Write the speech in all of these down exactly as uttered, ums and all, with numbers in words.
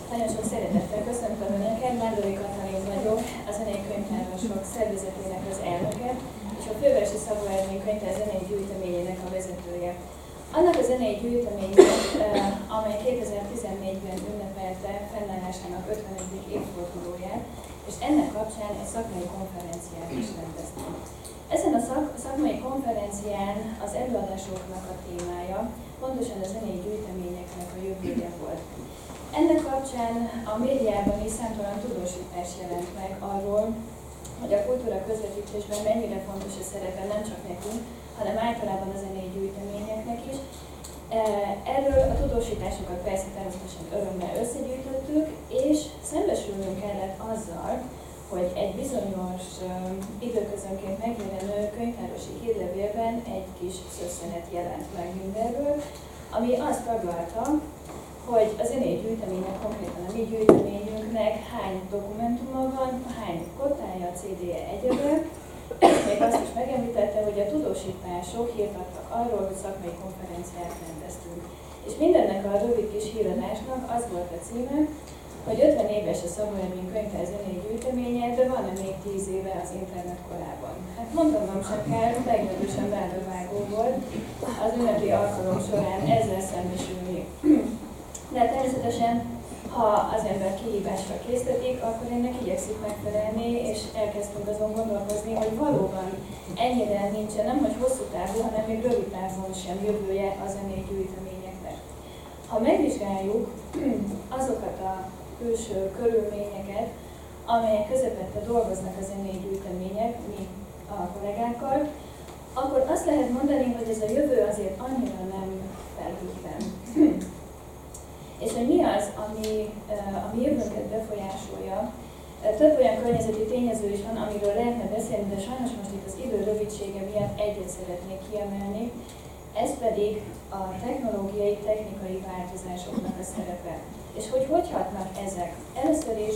Nagyon sok szeretettel köszöntöm Önöket, Mándori Katalin vagyok, a Zenei Könyvtárosok szervezetének az elnöke, és a Fővárosi Szabó Ervin Könyvtár zenei gyűjteményének a vezetője. Annak a zenei gyűjteménynek, amely kétezer-tizennégyben ünnepelte fennállásának ötvenedik évfordulóját, és ennek kapcsán egy szakmai konferenciát is rendeztünk. Ezen a szak, szakmai konferencián az előadásoknak a témája pontosan a zenei gyűjteményeknek a jövője volt. Ennek kapcsán a médiában is számtalan tudósítás jelent meg arról, hogy a kultúra közvetítésben mennyire fontos a szerepe nem csak nekünk, hanem általában a zenei gyűjteményeknek is. Erről a tudósításokat persze természetesen örömmel összegyűjtöttük, és szembesülnünk kellett azzal, hogy egy bizonyos um, időközönként megjelenő könyvtárosi hírlevélben egy kis szösszenet jelent meg mindenről, ami azt taglalta, hogy a zenei gyűjteménynek, konkrétan a mi gyűjteményünknek hány dokumentuma van, hány kottája, cé dé-je, egyebe. Még azt is megemlítette, hogy a tudósítások hírt adtak arról, hogy szakmai konferenciát rendeztünk. És mindennek a rövid kis híradásnak az volt a címe, hogy ötven éves a Szabó Ervin Könyvtár zenei gyűjteménye, de van-e még tíz éve az internet korában? Hát mondanom sem kell, meglehetősen vágó volt az ünnepi alkalom során ezzel szembesülni. De természetesen, ha az ember kihívásra késztetik, akkor ennek igyekszik megfelelni, és elkezdtünk azon gondolkozni, hogy valóban ennyire nincsen, nem hogy hosszú távú, hanem még rövid távon sem jövője a zenei gyűjteményeknek. Ha megvizsgáljuk azokat a külső körülményeket, amelyek közepette dolgoznak a zenei gyűjtemények, mi a kollégákkal, akkor azt lehet mondani, hogy ez a jövő azért annyira nem felhívtam. És hogy mi az, ami a mi jövőnket befolyásolja. Több olyan környezeti tényező is van, amiről lehetne beszélni, de sajnos most itt az idő rövidsége miatt egyet szeretnék kiemelni. Ez pedig a technológiai, technikai változásoknak a szerepe. És hogy hogy hatnak ezek? Először is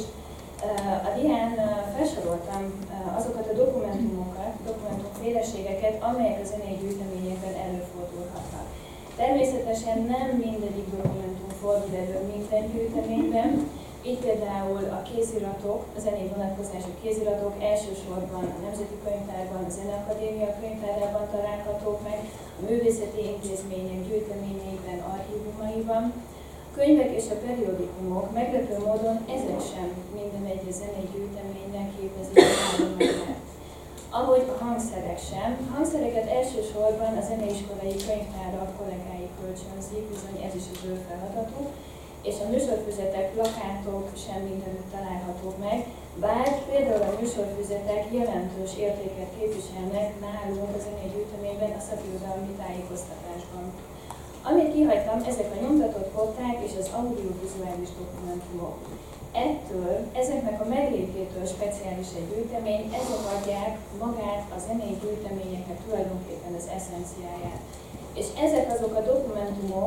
a dián felsoroltam azokat a dokumentumokat, dokumentumféleségeket, amelyek a zenei gyűjteményekben előfordulhatnak. Természetesen nem mindegyik dokumentum fordul elő minden gyűjteményben, így például a kéziratok, a zenei vonatkozású kéziratok elsősorban a Nemzeti Könyvtárban, a Zeneakadémia könyvtárában találhatók meg, a művészeti intézmények gyűjteményeiben, archívumaiban. A könyvek és a periódikumok meglepő módon ezek sem minden egyes zenei gyűjteménynek képezik a állományát. Ahogy a hangszerek sem. A hangszereket elsősorban a zeneiskolai könyvtárak kollégái kölcsönzik, bizony ez is az ő feladatuk, és a műsorfüzetek, plakátok sem mindenütt találhatók meg, bár például a műsorfüzetek jelentős értéket képviselnek nálunk a zenei gyűjteményben a szakirodalmi tájékoztatásban. Amit kihagytam, ezek a nyomtatott kották és az audiovizuális dokumentumok. Ettől, ezeknek a meglététől speciális egy gyűjtemény, ezek adják magát a zenei gyűjteményeknek tulajdonképpen az eszenciáját. És ezek azok a dokumentumok,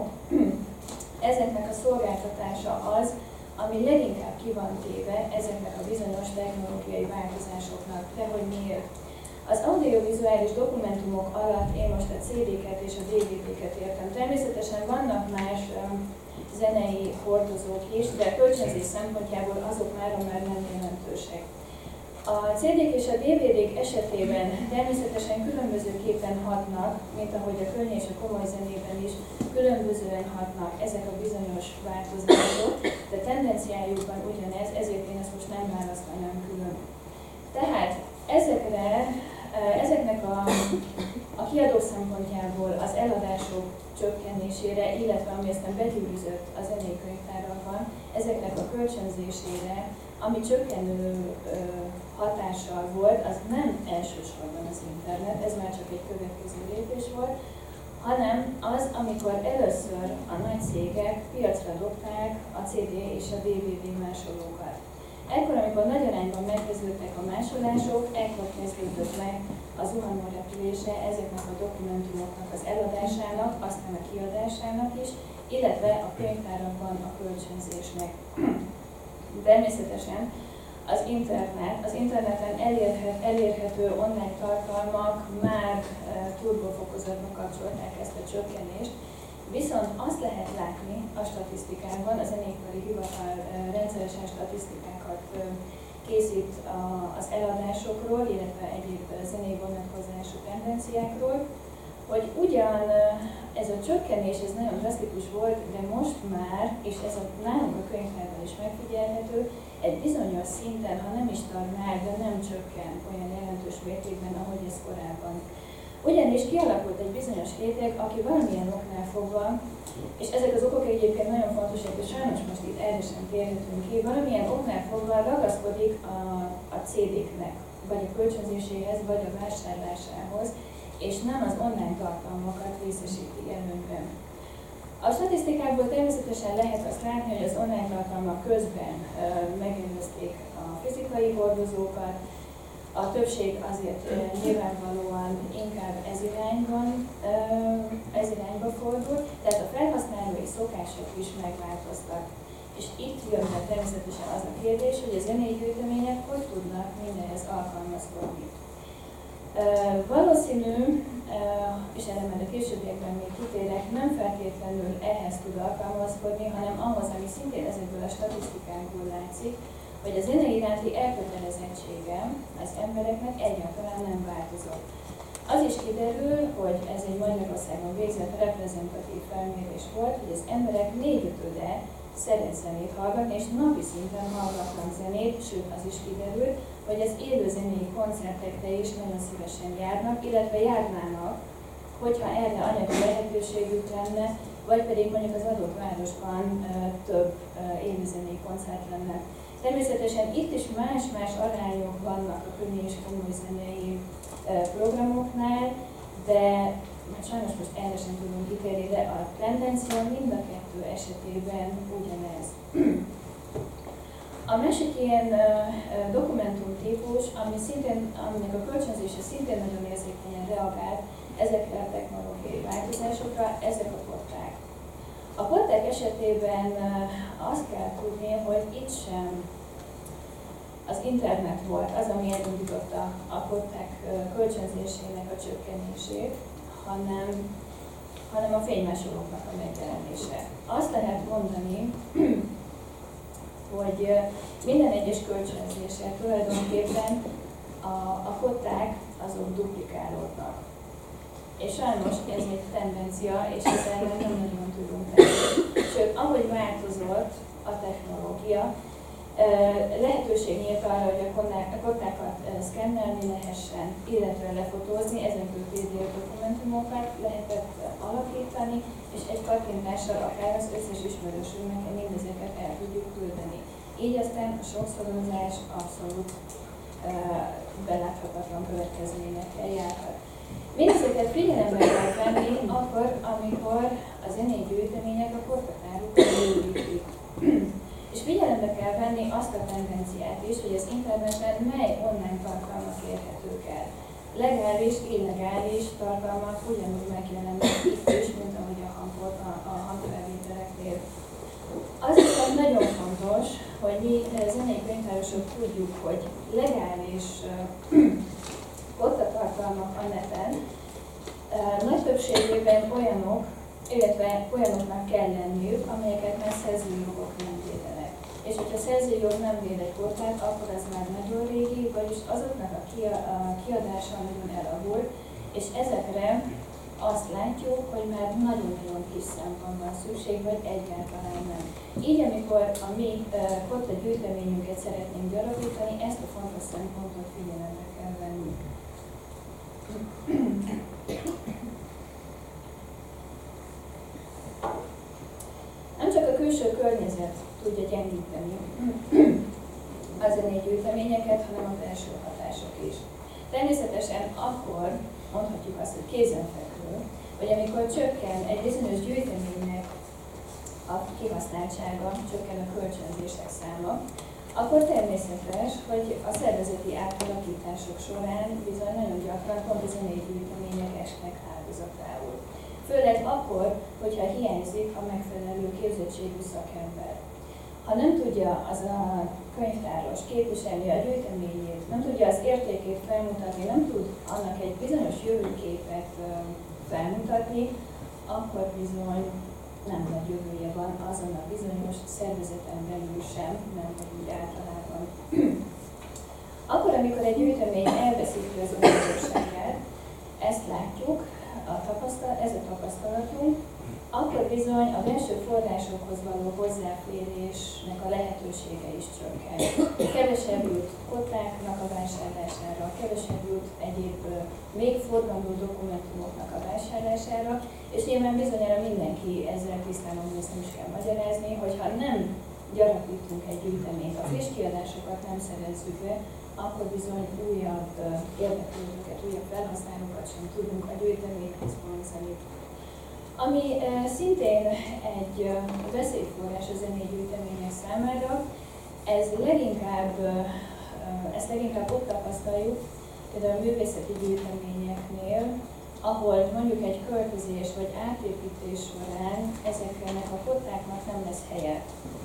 ezeknek a szolgáltatása az, ami leginkább ki van téve ezeknek a bizonyos technológiai változásoknak. De hogy miért? Az audiovizuális dokumentumok alatt én most a cé dé-ket és a dé vé dé-ket értem. Természetesen vannak más um, zenei hordozók is, de a kölcsönzés szempontjából azok már már nem jelentősek. A cé dé-k és a dé vé dé-k esetében természetesen különbözőképpen hatnak, mint ahogy a könnyű és a komoly zenében is különbözően hatnak ezek a bizonyos változások, de tendenciájukban ugyanez, ezért én ezt most nem választanám külön. Tehát ezekre, ezeknek a, a kiadók szempontjából az eladások csökkenésére, illetve ami aztán begyűrűzött a zenei könyvtárakban, ezeknek a kölcsönzésére, ami csökkenő ö, hatással volt, az nem elsősorban az internet, ez már csak egy következő lépés volt, hanem az, amikor először a nagy cégek piacra dobták a cé dé és a dé vé dé másolókat. Ekkor, amikor nagy arányban megkezdődtek a másolások, ekkor kezdődött meg az zuhanó repülése ezeknek a dokumentumoknak az eladásának, aztán a kiadásának is, illetve a könyvtárakban a kölcsönzésnek. Természetesen az internet, az interneten elérhet, elérhető online tartalmak már e, turbofokozatba kapcsolták ezt a csökkenést, viszont azt lehet látni a statisztikában, a Zeneipari Hivatal rendszeresen statisztikákat készít az eladásokról, illetve egyéb zenei vonatkozású tendenciákról, hogy ugyan ez a csökkenés ez nagyon drasztikus volt, de most már, és ez a nálunk a könyvtárban is megfigyelhető, egy bizonyos szinten, ha nem is stagnál, de nem csökken olyan jelentős mértékben, ahogy ez korábban. Ugyanis kialakult egy bizonyos réteg, aki valamilyen oknál fogva, és ezek az okok egyébként nagyon fontosak, és sajnos most itt erre sem térhetünk ki, valamilyen oknál fogva ragaszkodik a, a cé déknek, vagy a kölcsönzéséhez, vagy a vásárlásához, és nem az online tartalmakat részesíti előnyben. A statisztikákból természetesen lehet azt látni, hogy az online tartalmak közben uh, megelőzték a fizikai hordozókat, a többség azért uh, nyilvánvalóan inkább ez irányban, uh, ez irányba fordul, tehát a felhasználói szokások is megváltoztak. És itt jön be természetesen az a kérdés, hogy a zenei gyűjtemények hogy tudnak mindenhez alkalmazkodni. Uh, valószínű, uh, és erre már a későbbiekben még kitérek, nem feltétlenül ehhez tud alkalmazkodni, hanem ahhoz, ami szintén ezekből a statisztikákból látszik, hogy a zene iránti elkötelezettsége az embereknek egyáltalán nem változott. Az is kiderül, hogy ez egy Magyarországon végzett reprezentatív felmérés volt, hogy az emberek négyötöde szeret zenét hallgatni, és napi szinten hallgatnak zenét, sőt az is kiderült, hogy az élőzenei koncertekre is nagyon szívesen járnak, illetve járnának, hogyha erre anyagi lehetőségük lenne, vagy pedig mondjuk az adott városban uh, több uh, élőzenei koncert lenne. Természetesen itt is más-más arányok vannak a könnyű és komoly zenei uh, programoknál, de hát sajnos most erre sem tudunk kitérni, de a tendencia mind a kettő esetében ugyanez. A másik ilyen uh, dokumentumtípus, ami szintén, aminek a kölcsönzése szintén nagyon érzékenyen reagált ezekre a technológiai változásokra, ezek a porták. A porták esetében uh, azt kell tudni, hogy itt sem az internet volt az, ami elindította a porták uh, kölcsönzésének a csökkenését, hanem, hanem a fénymásolóknak a megjelenése. Azt lehet mondani, hogy minden egyes kölcsönzéssel tulajdonképpen a, a kották azok duplikálódnak. És sajnos ez egy tendencia, és ezzel nem nagyon tudunk tenni. Sőt, ahogy változott a technológia, lehetőség nyílt arra, hogy a kottákat szkennelni lehessen, illetve lefotózni, ezekből pé dé ef dokumentumokat lehetett alakítani, és egy kattintással akár az összes ismerősünknek mindezeket el tudjuk küldeni. Így aztán a sokszorozás abszolút uh, beláthatatlan következményekkel járhat. Mindezeket figyelembe kell venni akkor, amikor a zenei gyűjtemények a korhatárukat bővítik. És figyelembe kell venni azt a tendenciát is, hogy az interneten mely online tartalmak érhetők el. Legális, illegális tartalmak ugyanúgy megjelennek itt is, mint ahogy a, hangok, a, a hangfelvételeknél. Az viszont nagyon fontos, hogy mi zenei könyvtárosok tudjuk, hogy legális kottatartalmak a neten nagy többségében olyanok, illetve olyanoknak kell lenniük, amelyeket már szerzőjogok nem védenek. És hogyha a szerzőjog nem véd egy kottát, akkor az már nagyon régi, vagyis azoknak a kiadása nagyon elavult, és ezekre azt látjuk, hogy már nagyon-nagyon kis számban van szükség, vagy egyáltalán nem. Így, amikor a mi kotta gyűjteményünket szeretnénk gyarapítani, ezt a fontos szempontot figyelembe kell venni. Nem csak a külső környezet tudja gyengíteni a zenei gyűjteményeket, hanem a belső hatások is. Természetesen akkor mondhatjuk azt, hogy kézenfekvő, hogy amikor csökken egy bizonyos gyűjteménynek a kihasználtsága, csökken a kölcsönzések száma, akkor természetes, hogy a szervezeti átalakítások során bizony nagyon gyakran pont a zenei gyűjtemények esnek áldozatául. Főleg akkor, hogyha hiányzik a megfelelő képzettségű szakember. Ha nem tudja az a könyvtáros képviselni a gyűjteményét, nem tudja az értékét felmutatni, nem tud annak egy bizonyos jövőképet felmutatni, akkor bizony nem nagy jövője van azon a bizonyos szervezeten belül sem, nem úgy általában. Akkor, amikor egy gyűjtemény elveszíti az önállóságát, ezt látjuk, a tapasztalat, ez a tapasztalatunk, akkor bizony a belső forrásokhoz való hozzáférésnek a lehetősége is csökken. Kevesebb jut kottáknak a vásárlására, kevesebb jut egyéb még forgalmú dokumentumoknak a vásárlására, és nyilván bizonyára mindenki ezzel tisztában, hogy ezt nem is kell magyarázni, hogyha nem gyarapítunk egy gyűjteményt, a friss kiadásokat nem szerezzük be, akkor bizony újabb érdeklődőket, újabb felhasználókat sem tudunk a gyűjteményhez vonzani. Ami uh, szintén egy uh, veszélyforrás a zenei gyűjtemények számára, ez leginkább, uh, ezt leginkább ott tapasztaljuk, például a művészeti gyűjteményeknél, ahol mondjuk egy költözés vagy átépítés során ezeknek a kottáknak nem lesz helye.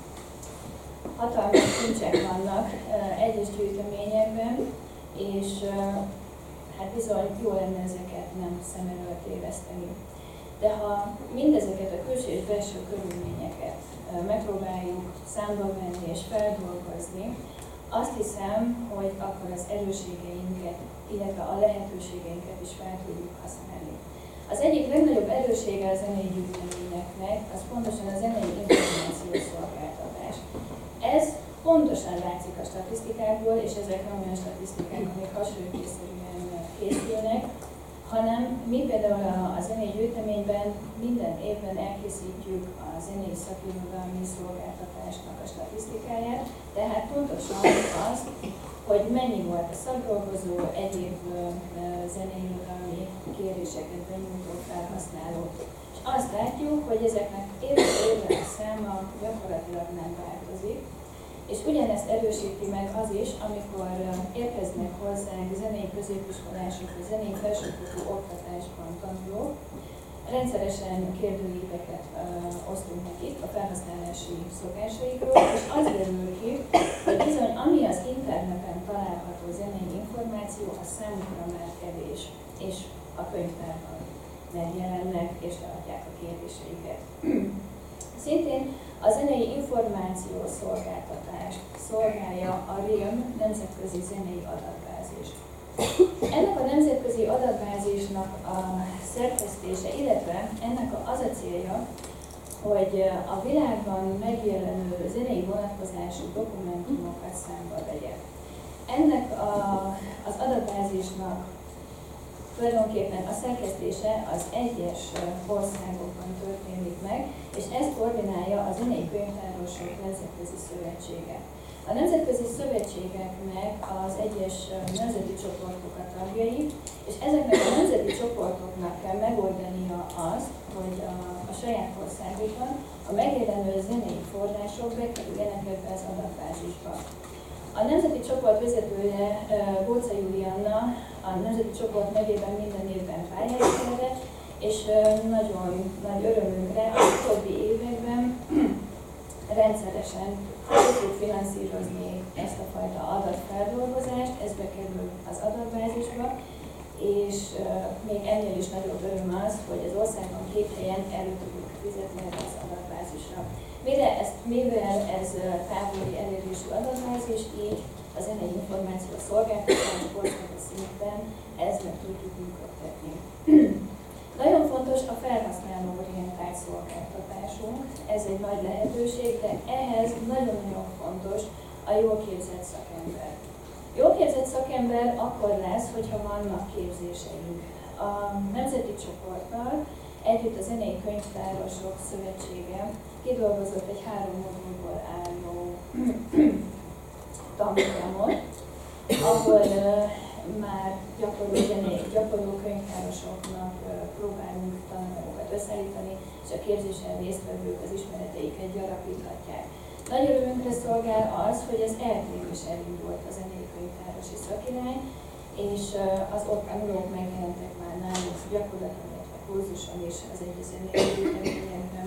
Hatalmas kincsek vannak uh, egyes gyűjteményekben, és uh, hát bizony jó lenne ezeket nem szem előtt téveszteni. De ha mindezeket a külső és belső körülményeket uh, megpróbáljuk számba venni és feldolgozni, azt hiszem, hogy akkor az erősségeinket, illetve a lehetőségeinket is fel tudjuk használni. Az egyik legnagyobb erőssége a zenei gyűjteményeknek, az pontosan a zenei információs szolgáltatás. Ez pontosan látszik a statisztikákból, és ezek nem olyan statisztikák, amik hasonlókészszerűen készülnek, hanem mi például a, a zenei gyűjteményben minden évben elkészítjük a zenei szakirodalmi szolgáltatásnak a statisztikáját, tehát pontosan azt, hogy mennyi volt a szakdolgozó, egyéb zenei irodalmi kéréseket benyújtó felhasználó. És azt látjuk, hogy ezeknek évről évre a száma gyakorlatilag nem változik, és ugyanezt erősíti meg az is, amikor érkeznek hozzánk zenei középiskolások, vagy zenei felsőfokú oktatásban tanulók, rendszeresen kérdőíveket uh, osztunk nekik a felhasználási szokásaikról, és az derül ki, hogy bizony ami az interneten található zenei információ, az számukra már kevés, és a könyvtárban megjelennek és leadják a kérdéseiket. Szintén a zenei információ szolgáltatás szolgálja a rém nemzetközi zenei adatbázis. Ennek a nemzetközi adatbázisnak a szerkesztése, illetve ennek az a célja, hogy a világban megjelenő zenei vonatkozású dokumentumokat számba vegye. Ennek a, az adatbázisnak tulajdonképpen a szerkesztése az egyes országokban történik meg, és ezt koordinálja a Zenei Könyvtárosok Nemzetközi Szövetsége. A nemzetközi szövetségeknek az egyes nemzeti csoportok a tagjai, és ezeknek a nemzeti csoportoknak kell megoldania azt, hogy a, a saját országukban a megjelenő zenei források bekerüljenek ebbe az adatbázisba. A nemzeti csoport vezetője, Góca Julianna, a nemzeti csoport nevében minden évben pályázik erre, és nagyon nagy örömünkre a utóbbi években rendszeresen tudjuk finanszírozni ezt a fajta adatfeldolgozást, ez bekerül az adatbázisba, és még ennél is nagyobb öröm az, hogy az országban két helyen elő tudjuk fizetni erre az adatbázisra. Mire ezt, mivel ez távoli elérésű adatbázis, így a zenei információ szolgáltatás országos szinten ezzel tudjuk működtetni. Nagyon fontos a felhasználó-orientált szolgáltatásunk, ez egy nagy lehetőség, de ehhez nagyon-nagyon fontos a jól képzett szakember. Jól képzett szakember akkor lesz, hogyha vannak képzéseink. A nemzeti csoporttal együtt a Zenei Könyvtárosok Szövetsége kidolgozott egy három modulból álló tanprogramot, ahol már gyakorló zenei, gyakorló könyvtárosoknak próbálunk tananyagokat összeállítani, és a képzésen résztvevők az ismereteiket gyarapíthatják. Nagy örömünkre szolgál az, hogy az é el té-n is elindult a zenei könyvtárosi szakirány, és az ott tanulók megjelentek már nálunk gyakorlatilag, illetve kurzuson is az egyes zenei gyűjteményekben.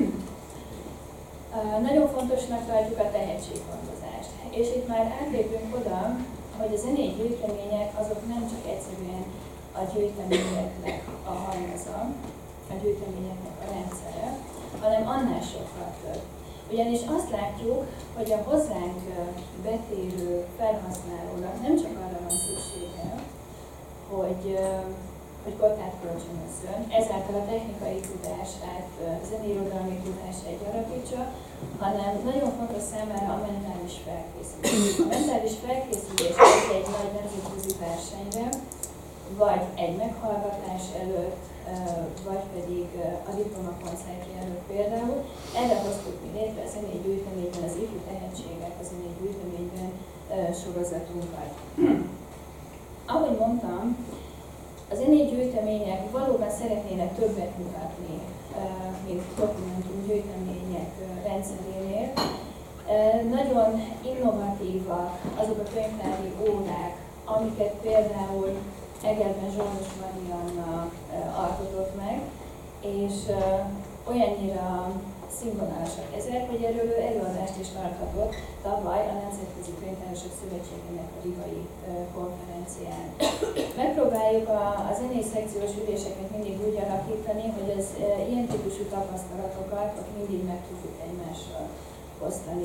Nagyon fontosnak tartjuk a tehetséggondozást, és itt már átlépünk oda, hogy a zenei gyűjtemények azok nem csak egyszerűen a gyűjteményeknek a halmaza, a gyűjteményeknek a rendszere, hanem annál sokkal több. Ugyanis azt látjuk, hogy a hozzánk betérő felhasználónak nem csak arra van szüksége, hogy, hogy kottát kölcsönözzön, ezáltal a technikai tudását, zeneirodalmi tudását gyarapítsa, hanem nagyon fontos számára a mentális felkészülés. A mentális felkészülés egy nagy nemzetközi versenyre, vagy egy meghallgatás előtt, vagy pedig a diplomakoncertje előtt például. Erre hoztuk mi létre a zenei gyűjteményben, az ifjú tehetségek a zenei gyűjteményben sorozatunkat. Ahogy mondtam, a zenei gyűjtemények valóban szeretnének többet mutatni, mint dokumentumgyűjtemények rendszerénél. Nagyon innovatívak azok a könyvtári órák, amiket például Egerben Zsoldos Marianna alkotott meg, és olyannyira színvonalasak ezek, hogy erről ő előadást is tarthatott tavaly a Nemzetközi Könyvtárosok Szövetségének a rigai konferencián. Megpróbáljuk a, a zenei szekciós üléseket mindig úgy alakítani, hogy az ilyen típusú tapasztalatokat mindig meg tudjuk egymással osztani.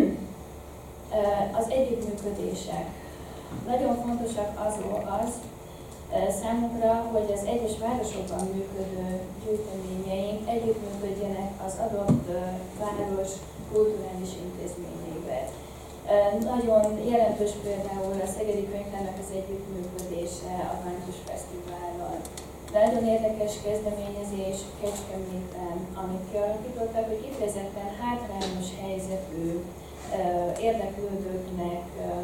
Az együttműködések. Nagyon fontosak az, az számunkra, hogy az egyes városokban működő gyűjteményeink együttműködjenek az adott város kulturális intézményeivel. Nagyon jelentős például a Szegedi Könyvtárnak az együttműködése a Vántus Fesztivállal. De nagyon érdekes kezdeményezés Kecskeméten, amit kialakítottak, hogy kifejezetten hátrányos helyzetű érdeklődőknek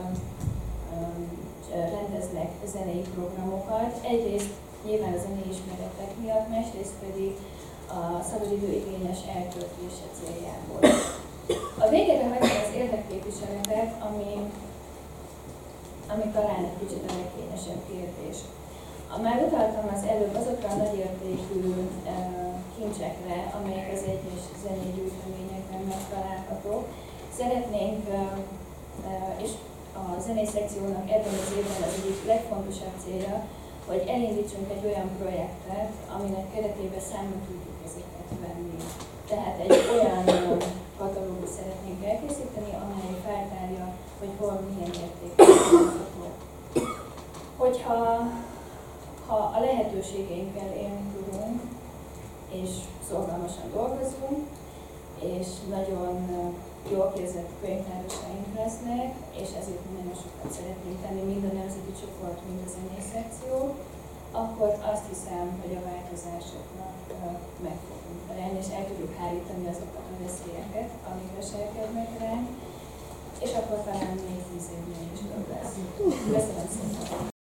rendeznek zenei programokat. Egyrészt nyilván a zenei ismeretek miatt, másrészt pedig a szabadidő igényes eltöltése céljából. A végére hagyom az érdekképviseletet, ami, ami talán egy kicsit a legkényesebb kérdés. Már utaltam az előbb azokra a nagyértékű kincsekre, amelyek az egyes zenei gyűjteményekben megtalálhatók. Szeretnénk, és a zenei szekciónak ebben az évben az egyik legfontosabb célja, hogy elindítsunk egy olyan projektet, aminek keretében számba tudjuk ezeket venni. Tehát egy olyan katalógus szeretnénk elkészíteni, amely feltárja, hogy hol milyen értékek vannak. Hogyha ha a lehetőségeinkkel élni tudunk, és szorgalmasan dolgozunk, és nagyon jól képzett könyvtárosaink lesznek, és ezért nagyon sokat szeretnénk tenni, mind a nemzeti csoport, mind a zenei szekció, akkor azt hiszem, hogy a változásoknak meg fogunk felelni, és el tudjuk hárítani azokat a veszélyeket, amik veselkednek ránk, és akkor talán még tíz évnél is több lesz. Köszönöm szépen!